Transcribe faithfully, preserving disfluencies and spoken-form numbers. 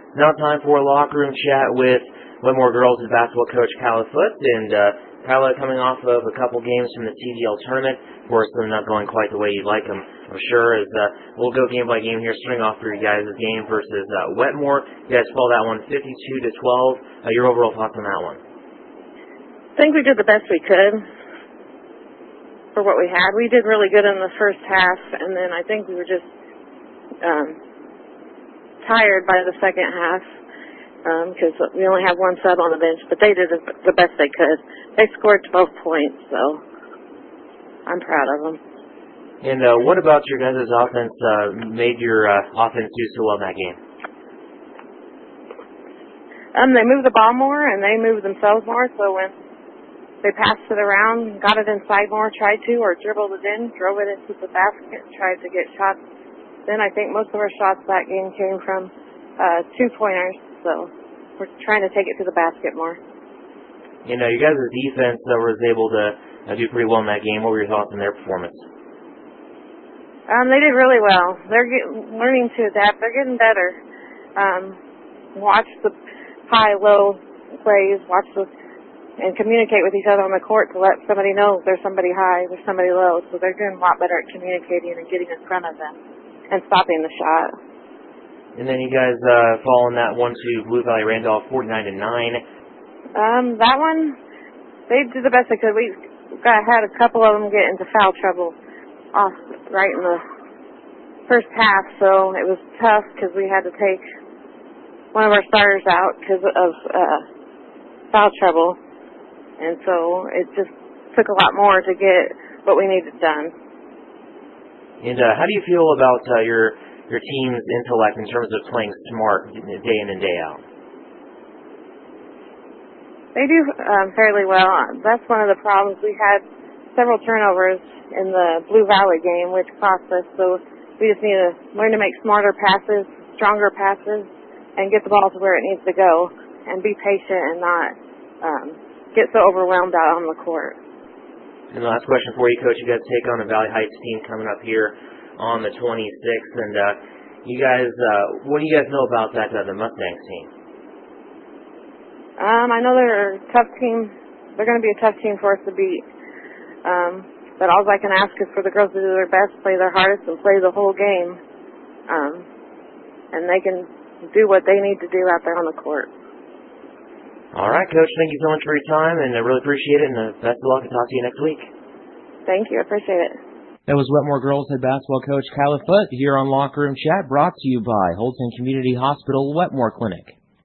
Now time for a locker room chat with Wetmore girls and basketball coach Kyla Foote. And uh, Kyla, coming off of a couple games from the T D L tournament, of course, they're not going quite the way you'd like them, I'm sure. As uh, we'll go game by game here, starting off for you guys' game versus uh, Wetmore. You guys fall that one fifty-two to twelve. Uh, your overall thoughts on that one? I think we did the best we could for what we had. We did really good in the first half, and then I think we were just um, tired by the second half because um, we only have one sub on the bench, but they did the best they could. They scored twelve points, so I'm proud of them. And uh, what about your guys' offense uh, made your uh, offense do so well in that game? Um, they moved the ball more, and they moved themselves more, so when they passed it around, got it inside more, tried to, or dribbled it in, drove it into the basket, tried to get shots. Then I think most of our shots that game came from uh, two-pointers, so we're trying to take it to the basket more. You know, you guys' defense uh, was able to uh, do pretty well in that game. What were your thoughts on their performance? Um, they did really well. They're get, learning to adapt. They're getting better. Um, watch the high-low plays, watch the and communicate with each other on the court to let somebody know there's somebody high, there's somebody low. So they're doing a lot better at communicating and getting in front of them and stopping the shot. And then you guys uh, fall in that one to Blue Valley Randolph, forty-nine to nine. Um, that one, they did the best they could. We got had a couple of them get into foul trouble off right in the first half, so it was tough because we had to take one of our starters out because of uh, foul trouble. And so it just took a lot more to get what we needed done. And uh, how do you feel about uh, your your team's intellect in terms of playing smart day in and day out? They do um, fairly well. That's one of the problems. We had several turnovers in the Blue Valley game, which cost us. So we just need to learn to make smarter passes, stronger passes, and get the ball to where it needs to go, and be patient and not um, get so overwhelmed out on the court. And the last question for you, Coach. You guys take on the Valley Heights team coming up here on the twenty-sixth. And uh, you guys, uh, what do you guys know about that, uh, the Mustangs team? Um, I know they're a tough team. They're going to be a tough team for us to beat. Um, but all I can ask is for the girls to do their best, play their hardest, and play the whole game. Um, and they can do what they need to do out there on the court. All right, Coach, thank you so much for your time, and I really appreciate it, and uh, best of luck, and talk to you next week. Thank you. I appreciate it. That was Wetmore girls head basketball coach Kyla Foote here on Locker Room Chat, brought to you by Holton Community Hospital Wetmore Clinic.